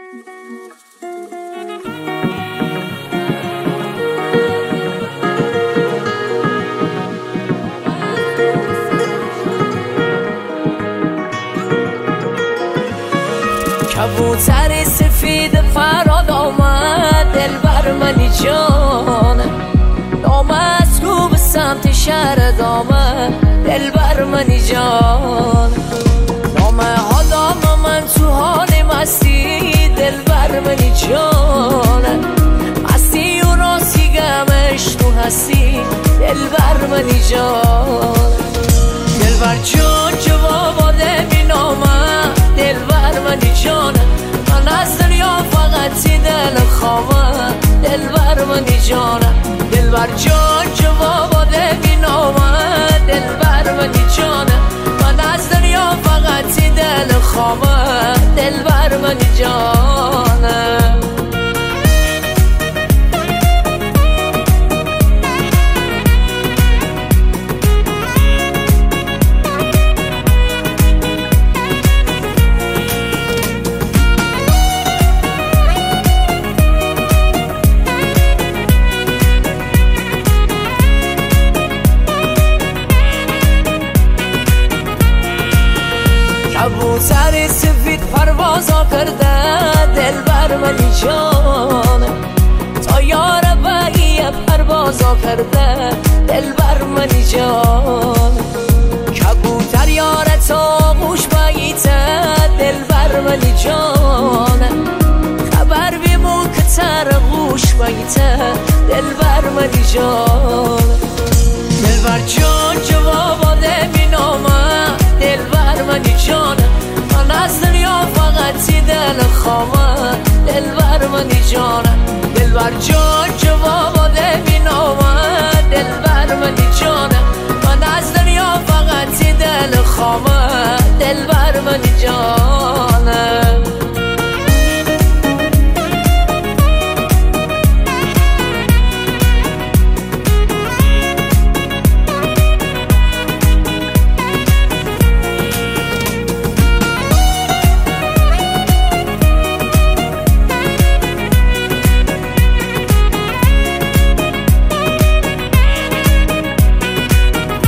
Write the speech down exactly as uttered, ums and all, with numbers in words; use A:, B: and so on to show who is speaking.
A: کبوتر سفید فراد آمد دلبر منی جان، نامست کو به سمت شهر آمد دلبر منی جان. نامه ها دام من تو حال مستی دلبر منی جان، مستی و راستی گمش تو هستی دلبر منی جان. دلبر جان جواب آده بی نامه دلبر منی جان، من از دنیا فقط دل خامه دلبر منی جان. دلبر جان جواب آده بی نامه دلبر منی جان، من از دنیا فقط دل خامه دلبر منی جان. کبوتر سفید پروازا کرده دلبر منی جان، طیار بقیه پروازا کرده دلبر منی جان. کبوتر یارت آغوش بگیته دلبر منی جان، خبر بیمو که تر غوش بگیته دلبر منی جان. دلبر جان جواب آده بی نامه دلبر منی جان، من از دنیا فقط دل خامه دلبر منی جان. دلبر جان جواب آده بی نامه دلبر منی جان، من از دنیا فقط دل خامه دلبر منی جان.